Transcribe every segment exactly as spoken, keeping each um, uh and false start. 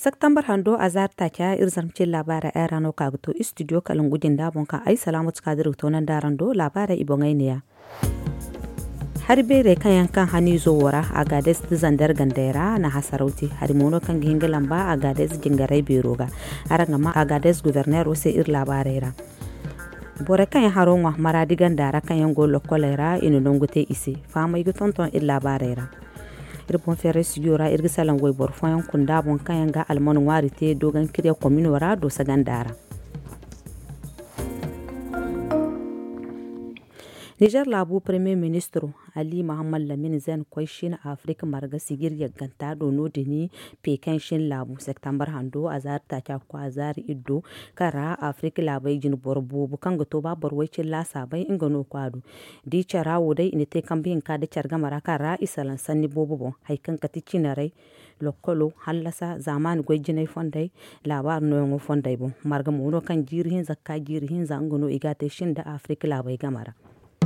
September hando azar ta kya irzarmcin labara ay rano kaguto studio kalungudin dabon ka ay salamatu kadir tonan darando labara ibongai ne har bere kan yankan hani zowara a gades zandar gandera na hasarauti har mono kan ginga lamba a gades jingarai beroga aranga ma a gades gouverneur ose ir labarera bore kan haron wa maradi gandara kan yango lokolera ino nongote isi fama yigo tonton ir labarera irbon fere sigura irga salan goy bor fayon kunda bon kan yanga almon warite dogan kire commune wara do sagandara Niger labu premier ministre Ali Mohamed Lamine Zain koy shin Afrika marga sigir yaganta do no deni pekan shin labu September hando azar ta kya ko azar iddo kara Afrika labai jin borbo bu kan goto ba borwai cin la sabai ingano kwado di charawo dai inite kambin ka da charga maraka ra isalan sanni bobo bon haikan katici narai lokolo hallasa zaman goy jinai fondai labar no ngo fondai bon marga mono kan jirhin zakka jirhin zangono igate shin da Afrika labai gamara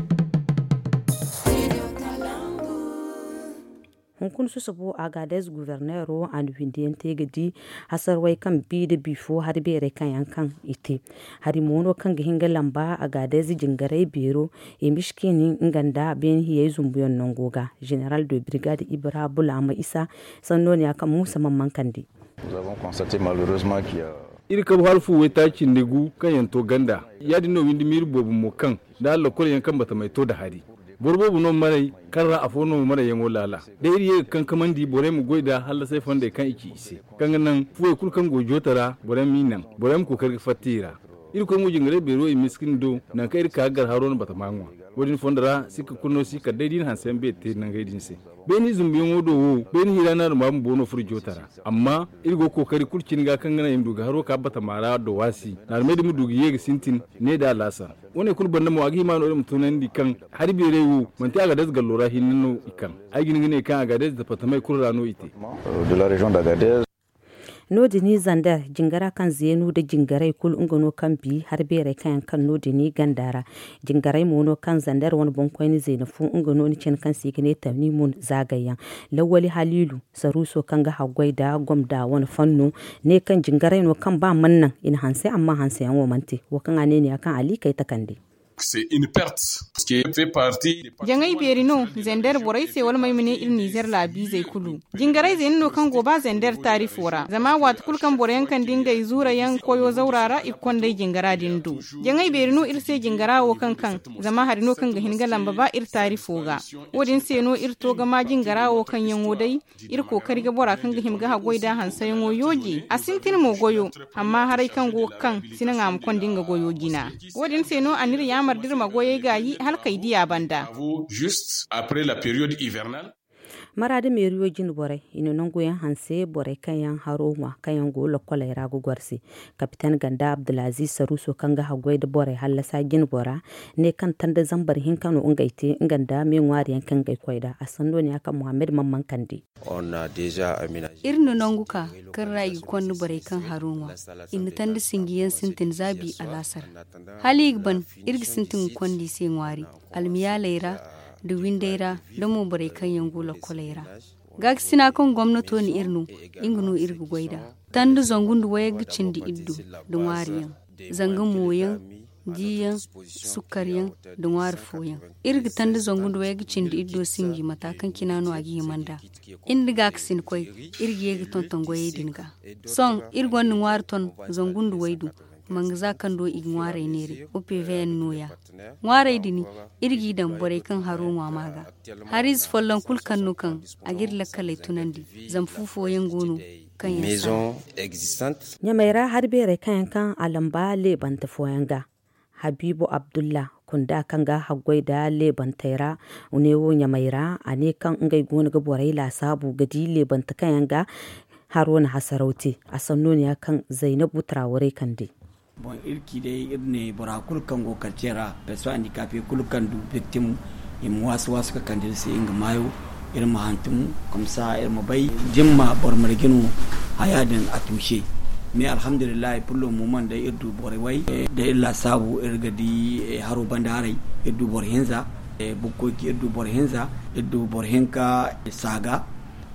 hunkun su sabo agades gouverneur an windente gadi hasar wai kan bi da bifo har bere kan yankan ite hari mono kan gihinga lamba agades jingarai bero e mishkini inganda ben hiye zumbuyon nongoga general de brigade Ibra Bulama Isa sannoni akan Musa Mamman Kandi. Nous avons constaté malheureusement qu'il y a irka harfu weta kindegu kan yanto ganda yadi no windi mir bobu mo kan da Allah ko yankan bata mai to da hari borbobu non marai karra afono mara yango lala da iri kan kamandi bore mu goida halla sai fande kan iki ise kan nan fuwe kul kan gojo tara bore minan bore mu kokar fatira iri ko mu jingare bero e miskin do nan kai irka gar haron bata manwa wodin fondara sika kunno sika daidin hansen be te nan gaidin se beni zumbi ngodo wo beni hirana ma mu bono furjo tara amma irgo kokari kulcin ga kan gana imdu ga haro ka bata mara do wasi na me dum dugi yega sintin ne da lasa woni kul banda mo agi ma no dum tunan di kan har be rewu man ta ga das gallora hinno ikan ai gini ne kan ga das da fatamai kurrano ite de la région d'Agadez. Nodini zandar jingara kan zenu da jingarai kul ungono kan bi har bere kan kan nodini gandara jingarai mono kan zandar wani bonkoy ni zenafu ungono ni cin kan sigine tamni mun zagayan lawali halilu saruso kan ga hagwai da gomda wani fanno ne kan jingarai no kan ba mannan in hanse amma hanse yan womante wakan ane ne akan ali kai takande. C'est une perte ce qui fait partie jangai berino zender borai se wal mai mine il Niger la bi zai kulu jingarai zenno kan goba zender tarifora zama wat kulkan borayan kan dinga izura yan koyo zaurara ikon dai jingara dindu jangai berino ir se jingara wo kan kan zama harino kan ga hinga lamba ba ir tarifoga wodin se no ir to ga ma jingara wo kan yan wodai ir kokari ga bora kan ga himga ha goida hansayin woyoji asintin mo goyo amma harai kan go kan sinan am kon dinga goyo gina wodin se no anir ya mardir magoye gayi har kai diya banda juste après la période hivernale marade me riyo jin bore ino nongoyen hanse bore kayan haroma kayan go lokola irago gorsi kapitan ganda Abdulaziz Saruso kanga hagwai da bore hallasa jin bora ne kan tanda zambar hinkano ungaite inganda me ngwari yankan gai koida asando ne aka Muhammad Mamman Kandi on a déjà aménagé irno nonguka kan rayi konnu bore kan haroma in tanda singiyan sintin zabi alasar hali ban irgi sintin kondi se ngwari almiya leira da windaira da mu bare kan yangula kolera gag sina kon gwamnato ni irnu ingunu irgu goida tandu zongundu waya gicin di iddu da wariyan zanga moyan diyan sukariyan da war foyan irgi tandu zongundu waya gicin di iddu singi matakan kinano agi manda indi gag sin koy irgi yegi tonton goye dinga son irgon ni warton zongundu waidu mangza kan do igware nere O P V N noya ngware dini irgi dan bore kan haruma maga haris follon kul kan nukan agir lakale tunandi zamfufo yangono kan maison existante nyamaira harbere kan kan alamba le banta foyanga Habibu Abdullah kunda kanga hagwai da leban taira unewo nyamaira ane kan ngai gona ga borai la sabu gadi leban ta kayanga haruna hasarauti asannoniya kan Zainabu Traore kande bon irki dai irne bora kul kango kalcera perso handicapé kul kandu victime im wasu wasu ka kandil se inga mayo irma hantum comme ça irma bay jimma bor marginu hayadin atushe mais alhamdulillah pour le moment da irdu bore way da illa sabu irgadi haro bandarai irdu bor henza bukko ki irdu bor henza irdu bor henka saga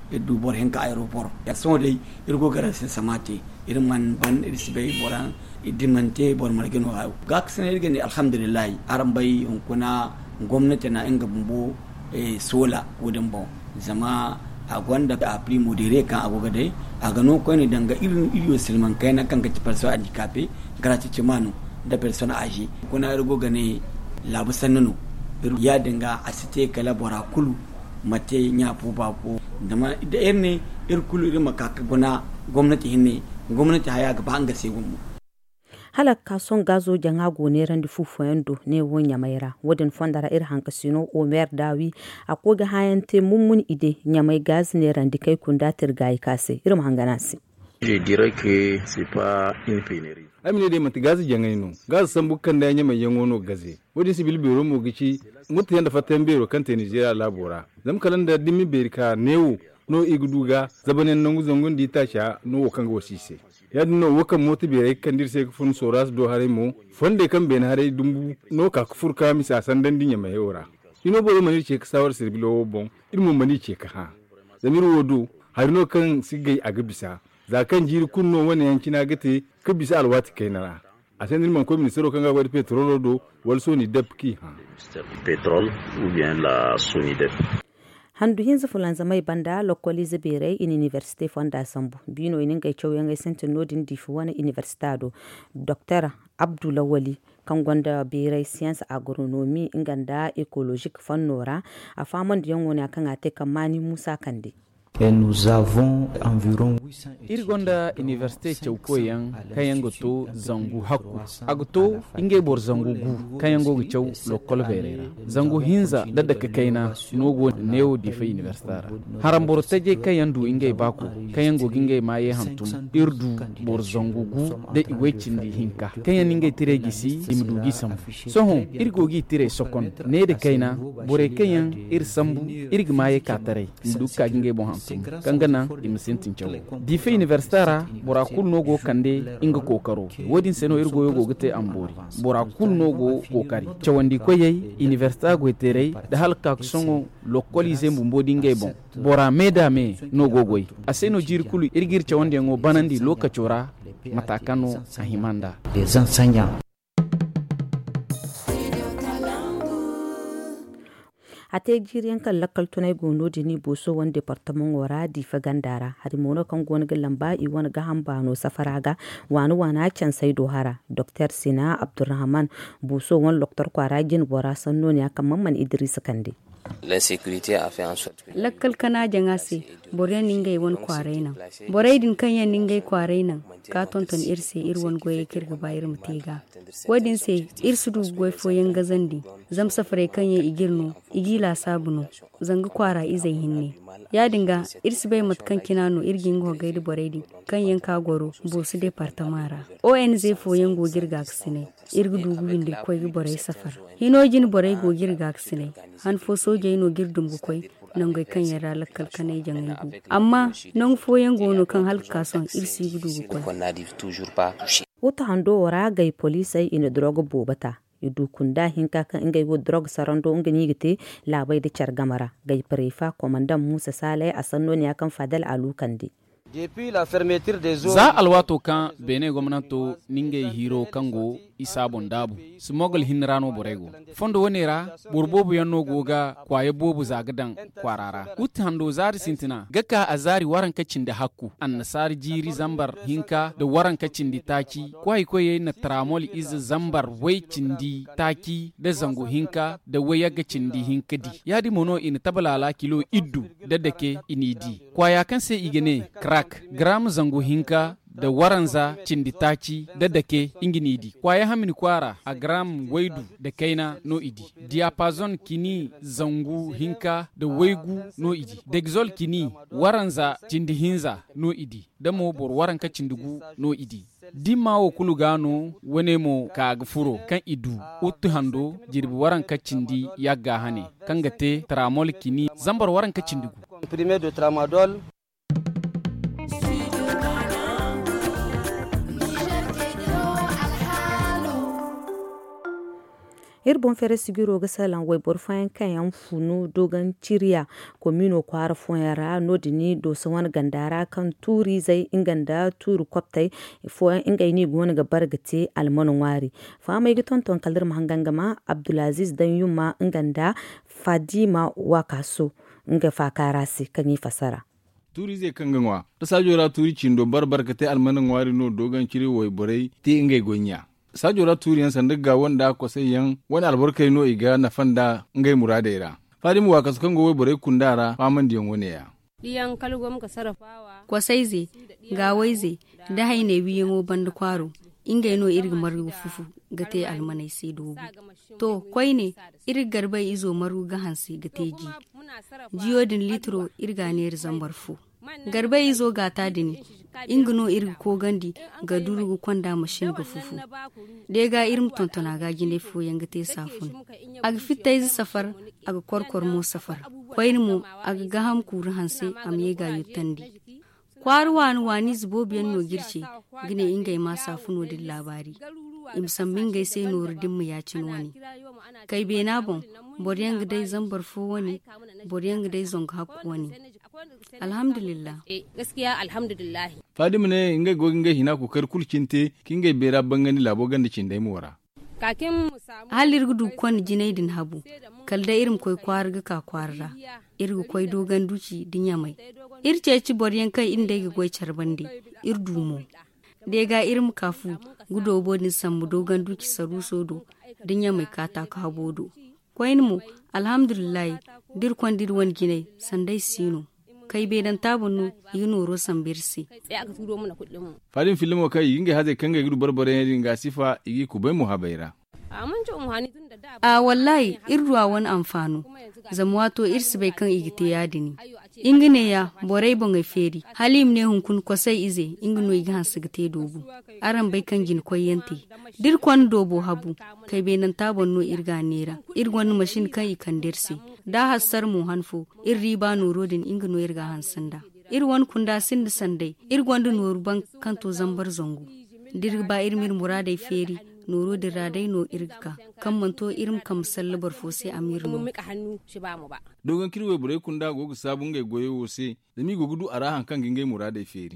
du bor hen ka aéroport ya so dai irgo gara se samate irman ban irsibay boran idimante bor margeno ha ga sene irgene alhamdulillah aran bai on kuna gwamnati na inga bumbo e sola wodin bon zama a gwanda a primo dire kan agoga dai a gano ko ne danga irin iriyo silman kai na kan ka ci perso handicapé gratuit cimano da persona agi kuna irgo gane labu sannu ya dinga asite kala bora kulu mate nya fu ba ko da ma da erne irkulu irin makaka gona gwamnati hinne gwamnati haya gaba an gase gumu halakka son gazo janga gone randi fufuendo ne wonya maira wodin fondara ir hankasino omer dawi akoga hayante mummun ide nyamai gaz ne randi kai kunda tirgai kase irin hanganasi. Je dirais que c'est pas une pénurie. Amine de mati gazi jangai no gazi sambu kan da nyama yangono gaze wodi sibil biro mo gici mutu yanda fatan biro kan te Nigeria labora zam kalanda dimi berika newo no iguduga zabanen nangu zongon di tasha no wakanga wasise yadin no wakan moti bere kan dirse fun soras do hare mo fonde kan ben hare dumbu no ka kufurka misa sandan dinya mai yora ino boro mani ce ka sawar sirbilo bon irmo mani ce ka ha zamiru wodo harino kan sigai aga bisa zakan jiri kunno wani yankina gate ka bisa alwati kainara a sanin man ko ministero kan ga wadi petrol do wal soni depki ha pétrole ou bien la Sonidep. handu hinza fulanza mai banda lokoli zibere in université fonda sambu bino inin kai cewa yangai sentin nodin difu wani universitado dr abdulawali kan gwanda bere science agronomy inganda ecologique fannora a faman da yanwo ne kan ate kamani musa kande. Et nous avons environ irgonda université chawkoyan kayango to zangu hakku agto inge bor zangu gu kayango chaw lokol verera zangu hinza dadda kaina nogo neo difa universitara harambor taje kayandu inge baku kayango ginge maye hantum irdu bor zangu gu de iwechindi hinka kayan inge tire gisi imdugi sam sohon irgogi tire sokon ne de kaina bore kayan ir sambu irg maye katare nduka ginge bo kangana imsintin chawo dife universitara bora kul nogo kande inga kokaro wodin seno irgo yogo gete ambori bora kul nogo kokari chawandi koyei universita go terei da halka songo lokolize mbodi ngebon bora medame nogo goy aseno jirkulu irgir chawandi ngo banandi lokachora matakano ahimanda des enseignants. ate jiriyan kan lakal tunai gono dini boso wan departement wara di fagandara hari mono kan gon ga lamba i wan ga hambano safaraga wani wana can sai dohara dr sina abdurrahman boso wan doktor kwarajin bora sanno ne kan mamman idris kande. L'insécurité a fait en sorte que lakkal kana jangasi bore ningay won kwareena bore din kanya ningay kwareena ka tonton irse irwon goye kirga bayir mutiga wadin se irsudu goy fo yanga zandi zam safare kanya igirno igila sabuno zanga kwara izai hinne ya dinga irsi bai matkan kinano irgin go gaidi boredi kan yanka goro bosu departamara O N G fo yango girga ksine irgu dugu inde koy boray safar hinojin boray go girga ksine han fo soje no girdum go koy nangoy kan yara lakkal kanay jangigu amma non fo yango no kan halka son irsi gudu go koy wota hando wara gay police ay ina drogo bobata idu kunda hinka kan ingay wo drog sarando ngani gite labai da chargamara gay prefa commandant Musa Sale asanno ne akan Fadal Alu Kandi. Za alwato kan bene gwamnato ninge hiro kango isabon dabu smogol hinrano borego fondo wonera burbobu yanno goga kwaye bobu zagadan kwarara uthando zari sintina gaka azari waran kacin da hakku annasar jiri zambar hinka da waran kacin di taki kwai koye na tramol iz zambar wai cindi taki da zango hinka da waya ga cindi hinkadi yadi mono in tabalala kilo iddu da dake inidi kwaya kan sai igene crack gram zango hinka da waranza cinditaci da dake inginidi kwaya hamin kwara a gram waidu da kaina no idi diapason kini zangu hinka da waigu no idi dexol kini waranza cindihinza no idi da mo bor waranka cindigu no idi dimma wo kulugano wone mo ka gfuro kan idu uttu hando jirbi waranka cindi yagga hane kangate tramol kini zambar waranka cindigu primaire de tramadol. irbon fere sigiro ga salan wai borfayan kayan funu dogon ciriya komino kwara foyara nodini do sawan gandara kan turi zai inganda turu kwaptai foyan ingai ni gona ga bargate almanon wari fa mai giton ton kaldir mahangangama Abdulaziz dan yumma inganda Fadima wakaso nga fakarasi kan yi fasara turi zai kan ganwa ta sajora turi cindo barbarkate almanon wari no dogon ciri wai borai ti ingai gonya sajora turiyan sandiga wanda ko sai yan wani albarkai no iga na fanda ngai muradaira fadimu wa kaskan gowe bore kundara faman diyan wone ya diyan kalgom ka sarafawa ko sai ze ga waize da haine biye mo bandu kwaro ingai no irga maru fufu gate almanai sai dogo to koi ne irga garbai izo maru ga hansi gate ji jiyodin litro irga ne zambar fu garbai izo gata dini ingino irga ko gandi ga durugu kwanda mashin ga fufu dega irim tontona ga gine fu yanga te safun aga fitai safar aga korkor mo safar koyin mu aga gaham kuru hanse am yega yutandi kwarwan wani zubobiyan no girce gine ingai ma safuno din labari imsammin gai sai nurdin mu ya cin wani kai be na bon boryan dai zambar fu wani boryan dai zong hakku wani alhamdulillah eh gaskiya alhamdulillah fadimu ne inga gogin ga hina ku kar kulcinte kinga bera bangani labo ganda cin dai mu wara kakin mu samu halir gudu kon jinaidin habu kalda irin koi kwarga ka kwarra irgu koi dogan duci dinya mai irce ci boryan kai inda ga goi charbande irdumo dega irim kafu gudo bodin sammu dogan duci saru sodo dinya mai kata ka habodo koyin mu alhamdulillah dir kon dir won ginai sandai sino kai be dan tabunu yino rosan birsi sai aka turo mana kudin mu fadin filimo kai yinga haze kanga gudu barbare yin ga sifa igi ku bai mu habaira a mun ji umhani tun da da a wallahi irruwa wani amfano zamwato irsi bai kan igite yadini ingine ya borai bonga feri halim ne hunkun kosai ize ingino iga hansu gite dobu aran bai kan gin koyente dir kwan dobo habu kai be nan tabon no irga nera irgon mashin kan ikan dirsi da hassar mu hanfo irri ba norodin ingino irga hansanda irwan kunda sinda sandai irgon du noruban kanto zambar zongo dir ba irmir muradai feri noro da radai no irga kan manto irin kam sallabar fose amir mun mika hannu shi ba mu ba dogon kirwe bure kunda gogu sabun ga goye wose da mi gogudu arahan kan gingai muradai feri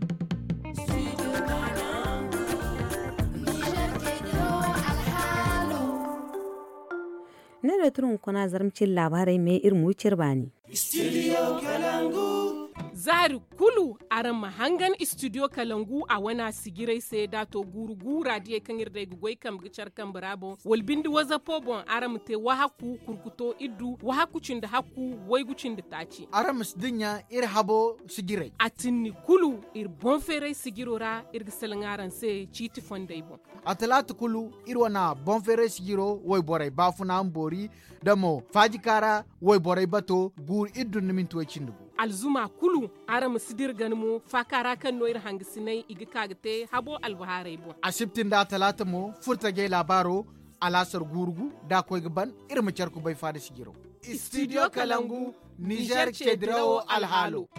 na da turun kuna zarmcin labarai mai irin wucir bani Studio Kalangu. Zari kulu aran mahangan studio Kalangu a wana sigirai sai dato guru gura die kan irda gugoi kam gicar kan brabo wal bindi waza pobon aram te wahaku kurkuto iddu wahaku cinda haku waigu cinda taci aram sdinya ir habo sigirai atinni kulu ir bon fere sigirora ir gisalangaran se chiti fondai bon atalatu kulu ir wana bon fere sigiro wai borai bafuna ambori damo fajikara wai borai bato gur iddu nimin to cindugo alzuma kulu ara musidir ganmo fakara kan noir hangisinai igi kagte habo albaharai bo asibtin da talata mo furta ge labaro alasar gurgu da koy gaban irma charku bai fada sigiro studio Kalangu Niger Chedrao alhalo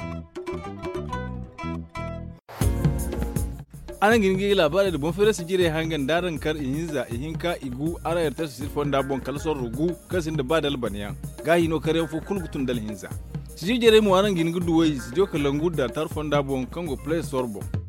anan gingi labarai da bon fere sigire hangan daran kar ihinza ihinka igu ara yarta sirfon da bon kalsor rugu kasin da badal baniyan gahi no kare fu kulgutun dal hinza sijere mu anan gingi duwai studio Kalangu da tarfon da bon kango play sorbo